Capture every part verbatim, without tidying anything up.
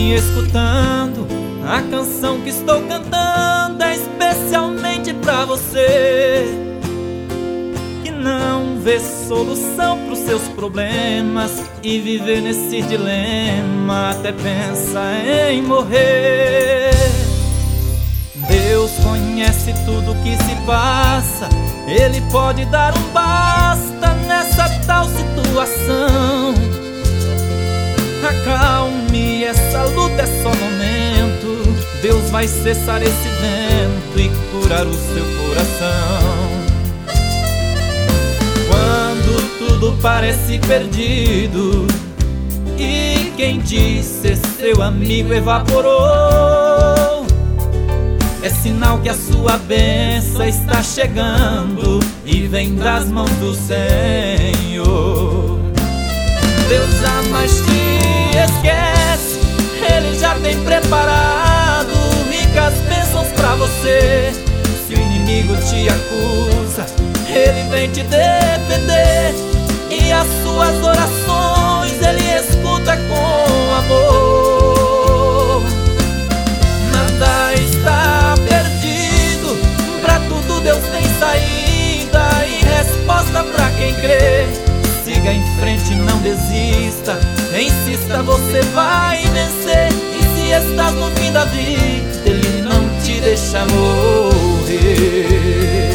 me escutando, a canção que estou cantando é especialmente pra você que não vê solução pros seus problemas e viver nesse dilema até pensa em morrer. Deus conhece tudo que se passa, Ele pode dar um basta nessa tal situação. Acalme, essa luta é só momento, Deus vai cessar esse vento e curar o seu coração. Quando tudo parece perdido e quem disse seu amigo evaporou, é sinal que a sua bênção está chegando e vem das mãos do Senhor. Deus jamais te esquece, Ele já tem preparado ricas bênçãos pra você. Se o inimigo te acusa, Ele vem te defender, e as suas orações Ele escuta com amor. Nada está perdido, pra tudo Deus tem saída e resposta pra quem crê. Siga em frente, não desista, insista, você vai vencer. E se estás no fim da vida, Ele não te deixa morrer.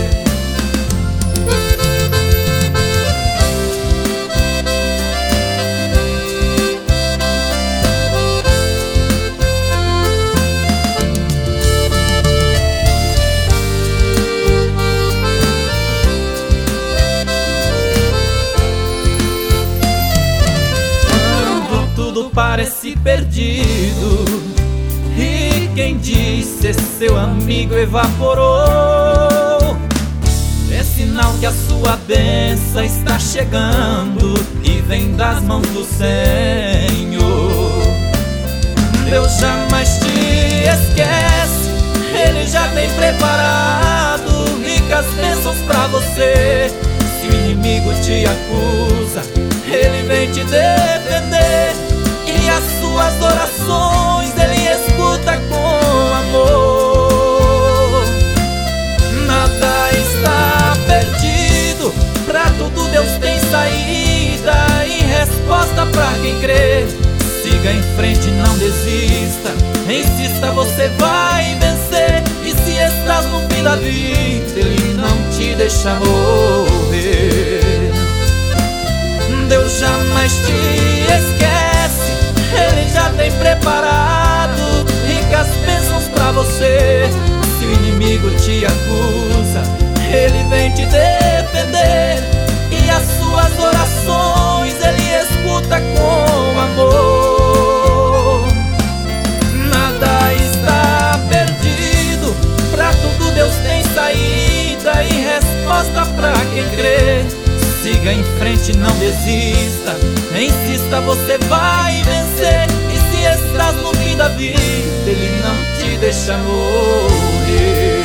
Parece perdido e quem disse seu amigo evaporou, é sinal que a sua bênção está chegando e vem das mãos do Senhor. Deus jamais te esquece, Ele já tem preparado ricas bênçãos pra você. Se o inimigo te acusa, Ele vem te defender, e as suas orações Ele escuta com amor. Nada está perdido, pra tudo Deus tem saída e resposta pra quem crê. Siga em frente, não desista, insista, você vai vencer. E se estás no fim da vida, Ele não te deixa morrer. Deus jamais te esquece, Ele já tem preparado ricas bênçãos pra você. Se o inimigo te acusa, Ele vem te defender, e as suas orações Ele escuta com amor. Nada está perdido, pra tudo Deus tem saída e resposta pra quem crê. Siga em frente, não desista, insista, você vai vencer. E se estás no fim da vida, Ele não te deixa morrer.